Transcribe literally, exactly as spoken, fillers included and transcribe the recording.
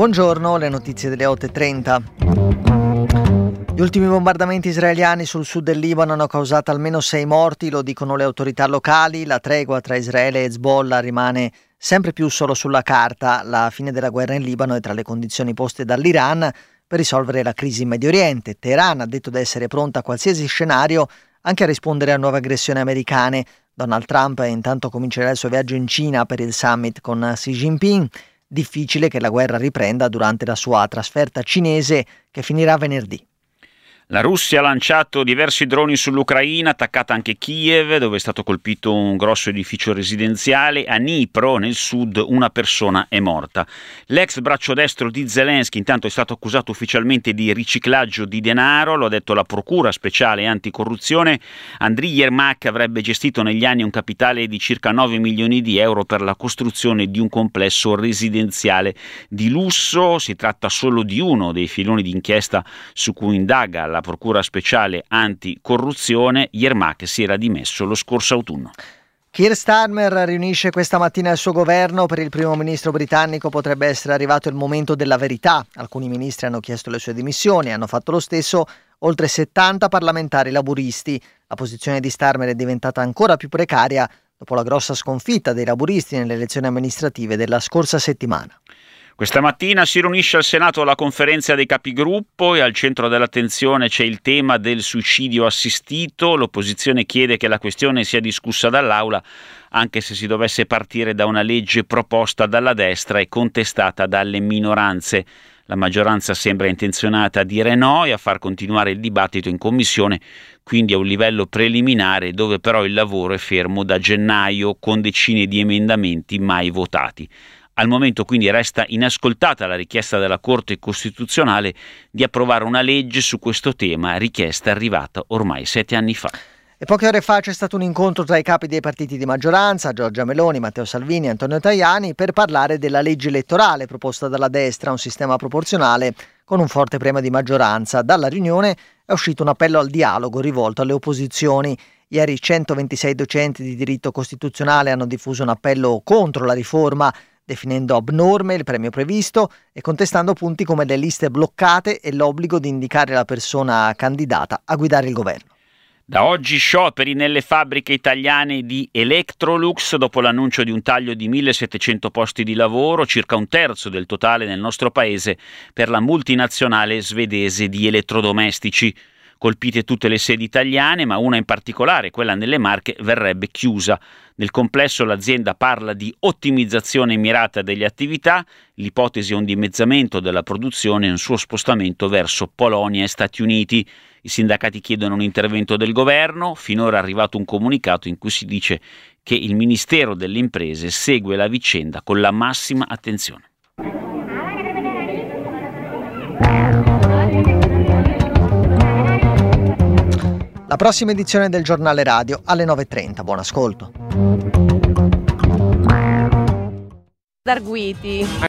Buongiorno, le notizie delle otto e trenta. Gli ultimi bombardamenti israeliani sul sud del Libano hanno causato almeno sei morti, lo dicono le autorità locali. La tregua tra Israele e Hezbollah rimane sempre più solo sulla carta. La fine della guerra in Libano è tra le condizioni poste dall'Iran per risolvere la crisi in Medio Oriente. Teheran ha detto di essere pronta a qualsiasi scenario, anche a rispondere a nuove aggressioni americane. Donald Trump intanto comincerà il suo viaggio in Cina per il summit con Xi Jinping. Difficile che la guerra riprenda durante la sua trasferta cinese che finirà venerdì. La Russia ha lanciato diversi droni sull'Ucraina, attaccata anche Kiev, dove è stato colpito un grosso edificio residenziale. A Dnipro, nel sud, una persona è morta. L'ex braccio destro di Zelensky intanto è stato accusato ufficialmente di riciclaggio di denaro, lo ha detto la Procura Speciale Anticorruzione. Andriy Yermak avrebbe gestito negli anni un capitale di circa nove milioni di euro per la costruzione di un complesso residenziale di lusso. Si tratta solo di uno dei filoni d'inchiesta su cui indaga la Procura Speciale Anticorruzione. Yermak si era dimesso lo scorso autunno. Keir Starmer riunisce questa mattina il suo governo. Per il primo ministro britannico potrebbe essere arrivato il momento della verità. Alcuni ministri hanno chiesto le sue dimissioni, hanno fatto lo stesso oltre settanta parlamentari laburisti. La posizione di Starmer è diventata ancora più precaria dopo la grossa sconfitta dei laburisti nelle elezioni amministrative della scorsa settimana. Questa mattina si riunisce al Senato la conferenza dei capigruppo e al centro dell'attenzione c'è il tema del suicidio assistito. L'opposizione chiede che la questione sia discussa dall'Aula, anche se si dovesse partire da una legge proposta dalla destra e contestata dalle minoranze. La maggioranza sembra intenzionata a dire no e a far continuare il dibattito in commissione, quindi a un livello preliminare dove però il lavoro è fermo da gennaio con decine di emendamenti mai votati. Al momento quindi resta inascoltata la richiesta della Corte Costituzionale di approvare una legge su questo tema, richiesta arrivata ormai sette anni fa. E poche ore fa c'è stato un incontro tra i capi dei partiti di maggioranza, Giorgia Meloni, Matteo Salvini e Antonio Tajani, per parlare della legge elettorale proposta dalla destra, un sistema proporzionale con un forte premio di maggioranza. Dalla riunione è uscito un appello al dialogo rivolto alle opposizioni. Ieri centoventisei docenti di diritto costituzionale hanno diffuso un appello contro la riforma, definendo abnorme il premio previsto e contestando punti come le liste bloccate e l'obbligo di indicare la persona candidata a guidare il governo. Da oggi scioperi nelle fabbriche italiane di Electrolux dopo l'annuncio di un taglio di millesettecento posti di lavoro, circa un terzo del totale nel nostro paese per la multinazionale svedese di elettrodomestici. Colpite tutte le sedi italiane, ma una in particolare, quella nelle Marche, verrebbe chiusa. Nel complesso l'azienda parla di ottimizzazione mirata delle attività, l'ipotesi è un dimezzamento della produzione e un suo spostamento verso Polonia e Stati Uniti. I sindacati chiedono un intervento del governo, finora è arrivato un comunicato in cui si dice che il Ministero delle Imprese segue la vicenda con la massima attenzione. La prossima edizione del Giornale Radio alle nove e trenta. Buon ascolto. Darguiti.